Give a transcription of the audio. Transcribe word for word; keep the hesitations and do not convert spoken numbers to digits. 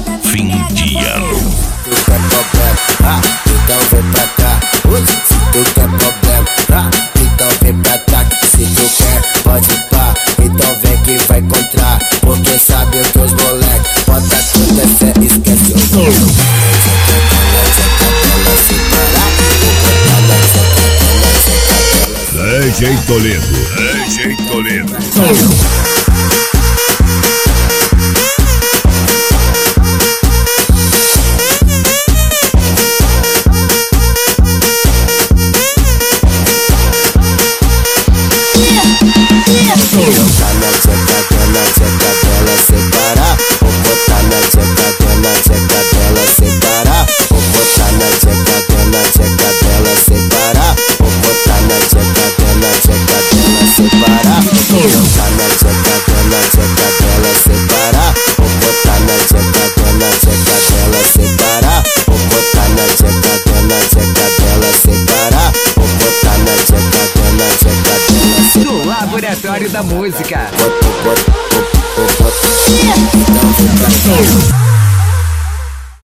Fim de ano. Tu quer problema, ah, então vem pra cá. Se tu quer problema, ah, então vem pra cá. Se tu quer, pode pá, então vem que vai encontrar. Porque sabe que os moleque bota tudo é fé, esquece o nome. D J Toledo, D J Toledo. Botar na tcheca dela, tcheca dela separar. Vou botar na tcheca dela, tcheca dela separar. Vou botar na tcheca dela, tcheca dela separar. Vou botar na tcheca dela, tcheca dela separar. Botar na tcheca dela, tcheca dela separar. Vou botar na tcheca dela, tcheca dela separar. Vou botar na tcheca dela, tcheca dela separar. Vou botar na tcheca dela, tcheca dela separar. Do Laboratório da Música. Bota, bota, bota, bota, bota. Então vem pra cá.